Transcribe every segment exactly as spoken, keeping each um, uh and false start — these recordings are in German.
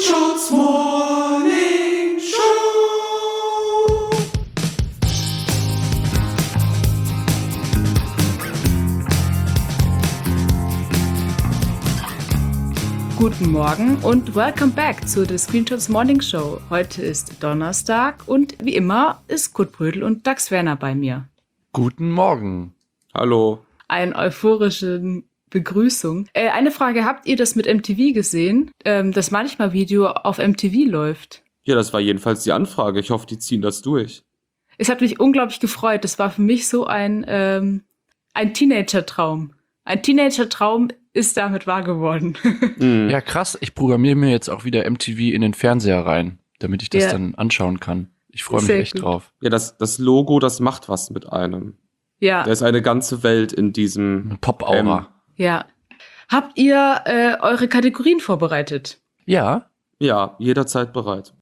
Screenshot's Morning Show. Guten Morgen und welcome back zu der Screenshots Morning Show. Heute ist Donnerstag und wie immer ist Kurt Brödel und Dax Werner bei mir. Guten Morgen. Hallo. Eine euphorische Begrüßung. Äh, eine Frage, habt ihr das mit M T V gesehen? Ähm, das manchmal Video auf M T V läuft. Ja, das war jedenfalls die Anfrage. Ich hoffe, die ziehen das durch. Es hat mich unglaublich gefreut. Das war für mich so ein, ähm, ein Teenager-Traum. Ein Teenager-Traum ist damit wahr geworden. Mhm. Ja, krass. Ich programmiere mir jetzt auch wieder M T V in den Fernseher rein, damit ich das Ja. dann anschauen kann. Ich freue mich Sehr echt gut. drauf. Ja, das, das Logo, das macht was mit einem. Ja, Da ist eine ganze Welt in diesem... Eine Pop-Aura. ja. Habt ihr äh, eure Kategorien vorbereitet? Ja. Ja, jederzeit bereit.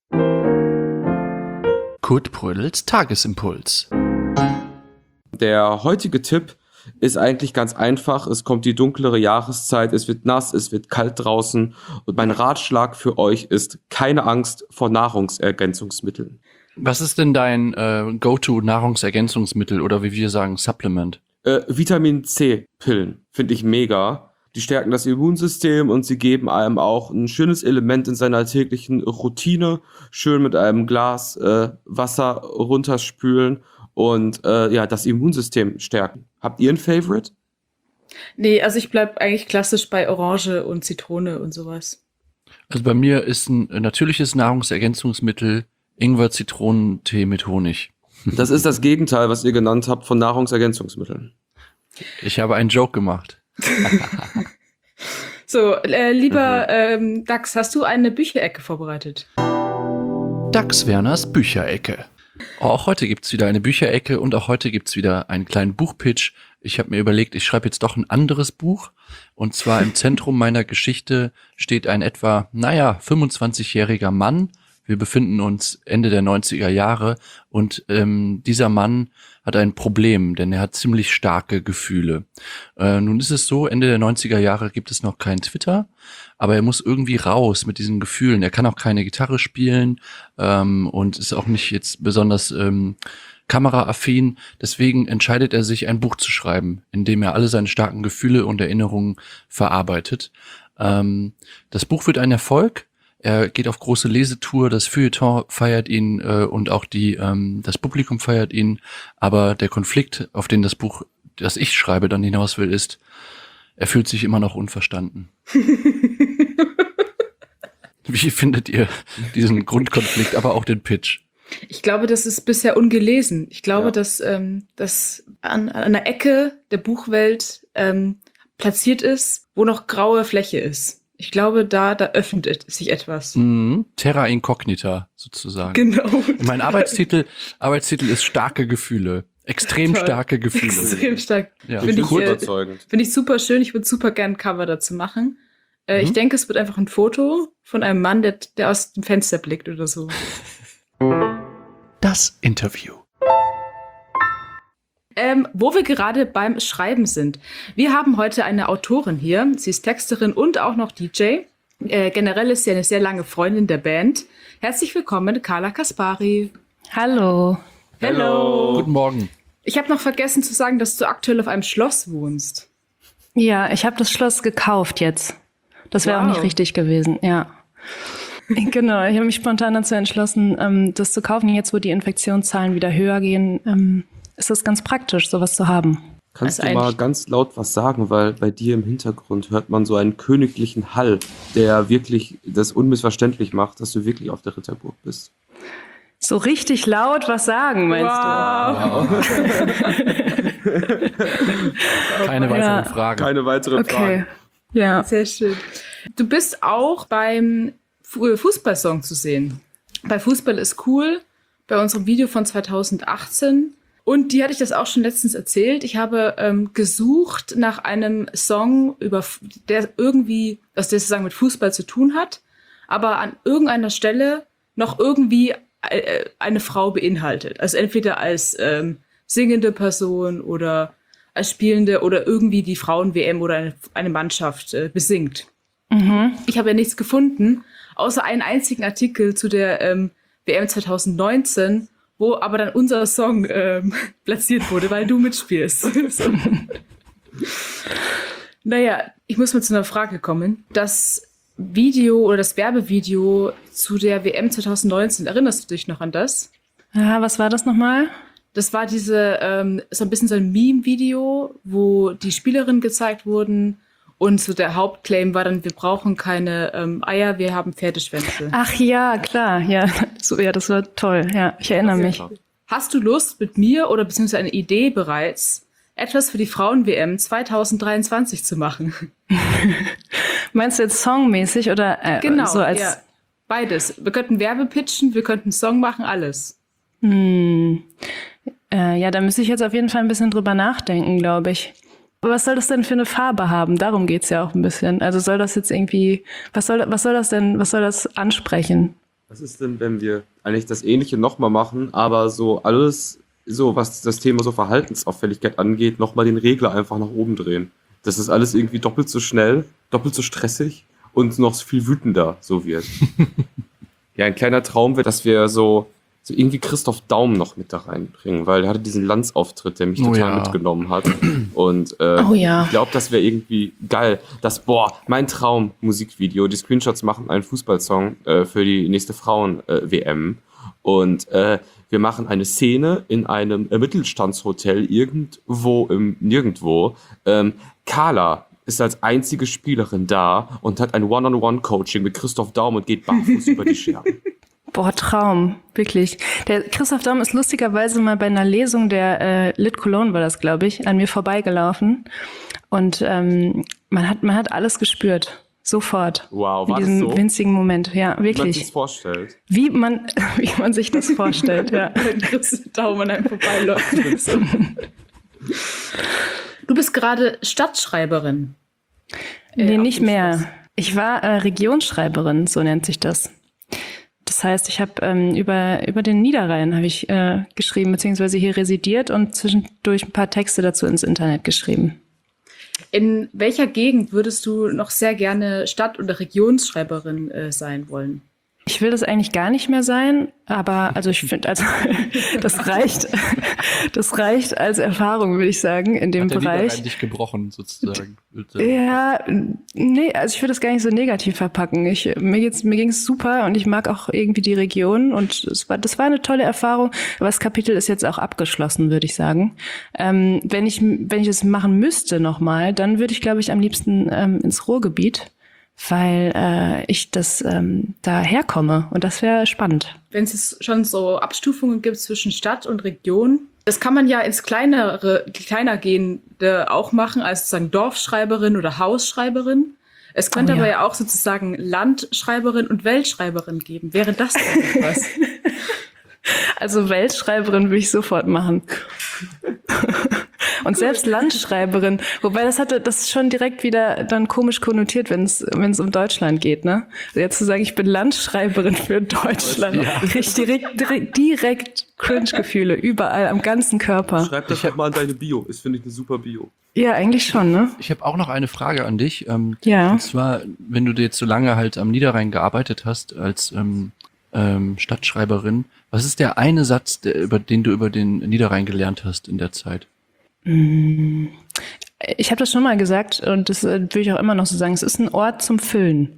Kurt Brödels Tagesimpuls. Der heutige Tipp ist eigentlich ganz einfach. Es kommt die dunklere Jahreszeit, es wird nass, es wird kalt draußen. Und mein Ratschlag für euch ist, keine Angst vor Nahrungsergänzungsmitteln. Was ist denn dein äh, Go-To-Nahrungsergänzungsmittel oder wie wir sagen, Supplement? Äh, Vitamin C-Pillen finde ich mega. Die stärken das Immunsystem und sie geben einem auch ein schönes Element in seiner täglichen Routine. Schön mit einem Glas äh, Wasser runterspülen und äh, ja, das Immunsystem stärken. Habt ihr ein Favorite? Nee, also ich bleib eigentlich klassisch bei Orange und Zitrone und sowas. Also bei mir ist ein natürliches Nahrungsergänzungsmittel Ingwer-Zitronentee mit Honig. Das ist das Gegenteil, was ihr genannt habt von Nahrungsergänzungsmitteln. Ich habe einen Joke gemacht. So, äh, lieber ähm, Dax, hast du eine Bücherecke vorbereitet? Dax Werners Bücherecke. Oh, auch heute gibt's wieder eine Bücherecke und auch heute gibt's wieder einen kleinen Buchpitch. Ich habe mir überlegt, ich schreibe jetzt doch ein anderes Buch. Und zwar im Zentrum meiner Geschichte steht ein etwa, naja, fünfundzwanzigjähriger Mann. Wir befinden uns Ende der neunziger Jahre und ähm, dieser Mann hat ein Problem, denn er hat ziemlich starke Gefühle. Äh, nun ist es so, Ende der neunziger Jahre gibt es noch kein Twitter, aber er muss irgendwie raus mit diesen Gefühlen. Er kann auch keine Gitarre spielen ähm, und ist auch nicht jetzt besonders ähm, kameraaffin. Deswegen entscheidet er sich, ein Buch zu schreiben, in dem er alle seine starken Gefühle und Erinnerungen verarbeitet. Ähm, das Buch wird ein Erfolg. Er geht auf große Lesetour, das Feuilleton feiert ihn äh, und auch die ähm, das Publikum feiert ihn. Aber der Konflikt, auf den das Buch, das ich schreibe, dann hinaus will, ist, er fühlt sich immer noch unverstanden. Wie findet ihr diesen Grundkonflikt, aber auch den Pitch? Ich glaube, das ist bisher ungelesen. Ich glaube, Ja. dass ähm, das an, an einer Ecke der Buchwelt ähm, platziert ist, wo noch graue Fläche ist. Ich glaube, da, da öffnet sich etwas. Mhm. Terra incognita, sozusagen. Genau. Und mein Arbeitstitel, Arbeitstitel ist starke Gefühle. Extrem Toll. starke Gefühle. Extrem stark. Ja. Finde ich, Gut äh, überzeugend. Finde ich super schön. Ich würde super gern ein Cover dazu machen. Äh, Mhm. Ich denke, es wird einfach ein Foto von einem Mann, der, der aus dem Fenster blickt oder so. Das Interview. Ähm, wo wir gerade beim Schreiben sind. Wir haben heute eine Autorin hier. Sie ist Texterin und auch noch D J. Äh, generell ist sie eine sehr lange Freundin der Band. Herzlich willkommen, Carla Kaspari. Hallo. Hello. Guten Morgen. Ich habe noch vergessen zu sagen, dass du aktuell auf einem Schloss wohnst. Ja, ich habe das Schloss gekauft jetzt. Das wäre Wow. auch nicht richtig gewesen, ja. Genau, ich habe mich spontan dazu entschlossen, ähm, das zu kaufen. Jetzt, wo die Infektionszahlen wieder höher gehen, ähm, ist es ganz praktisch, sowas zu haben. Kannst Also du mal eigentlich- ganz laut was sagen, weil bei dir im Hintergrund hört man so einen königlichen Hall, der wirklich das unmissverständlich macht, dass du wirklich auf der Ritterburg bist. So richtig laut was sagen, meinst Wow. Keine weiteren Ja. Fragen. Keine weitere du? Okay, Frage. ja. Sehr schön. Du bist auch beim Fu- Fußballsong zu sehen. Bei Fußball ist cool, bei unserem Video von zweitausendachtzehn. Und die hatte ich das auch schon letztens erzählt. Ich habe ähm, gesucht nach einem Song, über F- der irgendwie, was der sozusagen mit Fußball zu tun hat, aber an irgendeiner Stelle noch irgendwie äh, eine Frau beinhaltet. Also entweder als ähm, singende Person oder als Spielende oder irgendwie die Frauen-W M oder eine, eine Mannschaft äh, besingt. Mhm. Ich habe ja nichts gefunden, außer einen einzigen Artikel zu der ähm, W M zwanzig neunzehn, wo aber dann unser Song ähm, platziert wurde, weil du mitspielst. So. Naja, ich muss mal zu einer Frage kommen. Das Video oder das Werbevideo zu der W M zwanzig neunzehn, erinnerst du dich noch an das? Ja, was war das nochmal? Das war diese, ähm, so ein bisschen so ein Meme-Video, wo die Spielerinnen gezeigt wurden und so der Hauptclaim war dann, wir brauchen keine ähm, Eier, wir haben Pferdeschwänze. Ach ja, klar, ja, so, ja, das war toll, ja, ich erinnere mich. Hast du Lust mit mir oder beziehungsweise eine Idee bereits, etwas für die Frauen-W M zwanzig dreiundzwanzig zu machen? Meinst du jetzt songmäßig oder äh, Genau, so als ja, beides. Wir könnten Werbe pitchen, wir könnten einen Song machen, alles. Hm. Äh, ja, da müsste ich jetzt auf jeden Fall ein bisschen drüber nachdenken, glaube ich. Aber was soll das denn für eine Farbe haben? Darum geht's ja auch ein bisschen. Also soll das jetzt irgendwie, was soll, was soll das denn, was soll das ansprechen? Was ist denn, wenn wir eigentlich das Ähnliche nochmal machen, aber so alles, so was das Thema so Verhaltensauffälligkeit angeht, nochmal den Regler einfach nach oben drehen? Dass das alles irgendwie doppelt so schnell, doppelt so stressig und noch viel wütender so wird. Ja, ein kleiner Traum wird, dass wir so so irgendwie Christoph Daum noch mit da reinbringen, weil er hatte diesen Lanz-Auftritt, der mich Oh total ja. mitgenommen hat. Und äh, Oh ja. ich glaube, das wäre irgendwie geil. Das, boah, mein Traum-Musikvideo. Die Screenshots machen einen Fußballsong äh, für die nächste Frauen-W M. Und äh, wir machen eine Szene in einem äh, Mittelstandshotel irgendwo im Nirgendwo. Ähm, Carla ist als einzige Spielerin da und hat ein One-on-One-Coaching mit Christoph Daum und geht barfuß über die Scherben. Boah, Traum, wirklich. Der Christoph Daum ist lustigerweise mal bei einer Lesung der äh, Lit Cologne, war das, glaube ich, an mir vorbeigelaufen. Und ähm, man hat man hat alles gespürt. Sofort. Wow, in war das diesem so? winzigen Moment. Ja, Wie man sich das wirklich. vorstellt. Wie man, wie man sich das vorstellt, ja. Wenn Christoph Daum an einem vorbeiläuft. So. Du bist gerade Stadtschreiberin. Nee, Äh, auf nicht dem mehr. Schloss. Ich war äh, Regionsschreiberin, so nennt sich das. Das heißt, ich habe ähm, über über den Niederrhein habe ich äh, geschrieben, beziehungsweise hier residiert und zwischendurch ein paar Texte dazu ins Internet geschrieben. In welcher Gegend würdest du noch sehr gerne Stadt- oder Regionsschreiberin äh, sein wollen? Ich will das eigentlich gar nicht mehr sein, aber also ich finde, also das reicht, das reicht als Erfahrung, würde ich sagen, in dem Hat der Bereich. Niederrhein dich gebrochen, sozusagen. Ja, nee, also ich würde das gar nicht so negativ verpacken. Ich, mir geht's, mir ging's super und ich mag auch irgendwie die Region und es war, das war eine tolle Erfahrung. Aber das Kapitel ist jetzt auch abgeschlossen, würde ich sagen. Ähm, wenn ich, wenn ich es machen müsste nochmal, dann würde ich, glaube ich, am liebsten ähm, ins Ruhrgebiet, weil äh, ich das ähm, da herkomme und das wäre spannend. Wenn es jetzt schon so Abstufungen gibt zwischen Stadt und Region, das kann man ja ins kleinere, kleiner gehende auch machen, als sozusagen Dorfschreiberin oder Hausschreiberin. Es könnte Oh, ja. aber ja auch sozusagen Landschreiberin und Weltschreiberin geben. Wäre das denn etwas? Also Weltschreiberin würde ich sofort machen. Und selbst Landschreiberin, wobei das hatte, das ist schon direkt wieder dann komisch konnotiert, wenn es wenn es um Deutschland geht, ne? Also jetzt zu sagen, ich bin Landschreiberin für Deutschland, Ja. richtig direkt, direkt, direkt Cringe-Gefühle überall am ganzen Körper. Schreib das doch mal in deine Bio. Ist, finde ich, eine super Bio. Ja, eigentlich schon, ne? Ich habe auch noch eine Frage an dich. Ähm, Ja. Und zwar, wenn du jetzt so lange halt am Niederrhein gearbeitet hast als ähm, ähm, Stadtschreiberin, was ist der eine Satz, der, über den du über den Niederrhein gelernt hast in der Zeit? Ich habe das schon mal gesagt und das äh, würde ich auch immer noch so sagen. Es ist ein Ort zum Füllen.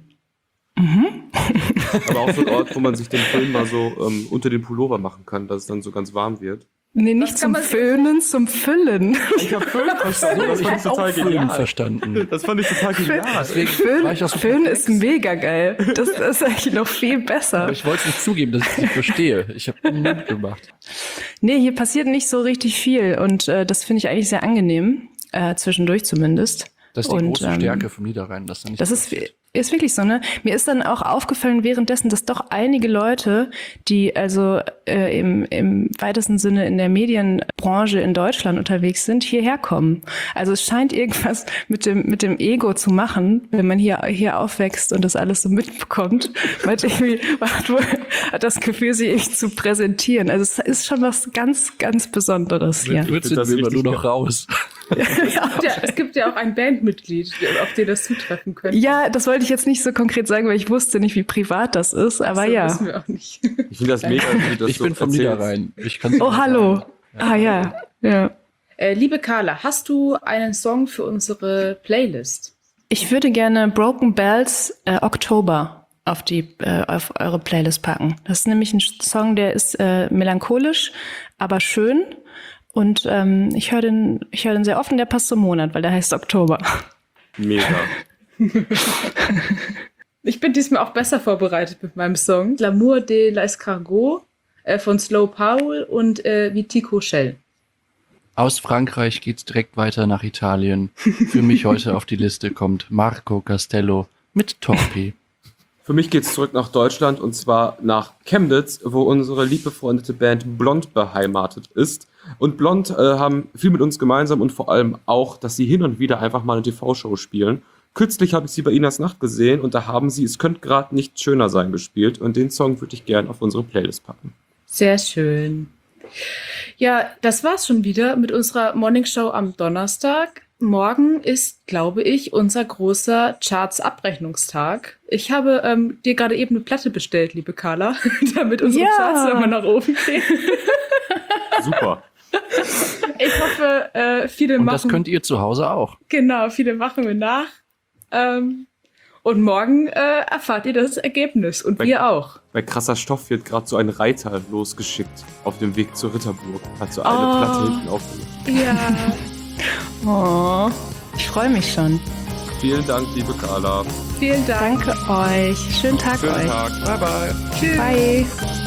Aber auch so ein Ort, wo man sich den Film mal so ähm, unter den Pullover machen kann, dass es dann so ganz warm wird. Nee, nicht kann zum man- Föhnen, zum Füllen. Ich habe Füllen verstanden. Das fand ich total Film verstanden. Das fand ich total genial. Deswegen war ich Föhn, auch so Föhn perplex. ist mega geil. Das, das ist eigentlich noch viel besser. Aber ich wollte es nicht zugeben, dass ich es nicht verstehe. Ich habe einen Mund gemacht. Nee, hier passiert nicht so richtig viel und äh, das finde ich eigentlich sehr angenehm, äh, zwischendurch zumindest. Das ist die Und, große ähm, Stärke vom Niederrhein. Dass da nicht Das ist, ist wirklich so, ne? Mir ist dann auch aufgefallen währenddessen, dass doch einige Leute, die also äh, im, im weitesten Sinne in der Medienbranche in Deutschland unterwegs sind, hierher kommen. Also es scheint irgendwas mit dem mit dem Ego zu machen, wenn man hier hier aufwächst und das alles so mitbekommt. Man hat irgendwie man hat, wohl, hat das Gefühl, sich irgendwie zu präsentieren. Also es ist schon was ganz, ganz Besonderes hier. Würzt das mir immer richtig nur noch geil. raus. Ja, es gibt ja auch ein Bandmitglied, auf den das zutreffen könnte. Ja, das wollte ich jetzt nicht so konkret sagen, weil ich wusste nicht, wie privat das ist, aber so, ja. wissen wir auch nicht. Ich finde das mega, wie du das Ich so bin vom erzählst. Niederrhein. Ich kann's Oh, nicht hallo. sagen. Ah ja, ja. Äh, liebe Carla, hast du einen Song für unsere Playlist? Ich würde gerne Broken Bells äh, Oktober auf die äh, auf eure Playlist packen. Das ist nämlich ein Song, der ist äh, melancholisch, aber schön. Und ähm, ich höre den, ich höre den sehr oft, der passt zum Monat, weil der heißt Oktober. Mega. Ich bin diesmal auch besser vorbereitet mit meinem Song. L'amour de l'escargot äh, von Slow Paul und äh, Vitico Shell. Aus Frankreich geht's direkt weiter nach Italien. Für mich heute auf die Liste kommt Marco Castello mit Torpi. Für mich geht's zurück nach Deutschland und zwar nach Chemnitz, wo unsere liebefreundete Band Blond beheimatet ist. Und Blond äh, haben viel mit uns gemeinsam und vor allem auch, dass sie hin und wieder einfach mal eine T V-Show spielen. Kürzlich habe ich sie bei Inas Nacht gesehen und da haben sie Es könnte gerade nicht schöner sein gespielt und den Song würde ich gerne auf unsere Playlist packen. Sehr schön. Ja, das war's schon wieder mit unserer Morningshow am Donnerstag. Morgen ist, glaube ich, unser großer Charts-Abrechnungstag. Ich habe ähm, dir gerade eben eine Platte bestellt, liebe Carla, damit unsere Ja. Charts nochmal nach oben gehen. Super. Ich hoffe, äh, viele Und machen... das könnt ihr zu Hause auch. Genau, viele machen wir nach. Ähm, und morgen äh, erfahrt ihr das Ergebnis. Und Bei- wir auch. Bei Krasser Stoff wird gerade so ein Reiter losgeschickt auf dem Weg zur Ritterburg. Hat so eine Oh. Platte hinten aufgelegt. Ja. Oh, ich freue mich schon. Vielen Dank, liebe Carla. Vielen Dank. Danke euch. Schönen Tag Schönen euch. Tag. Bye, bye. Tschüss. Bye.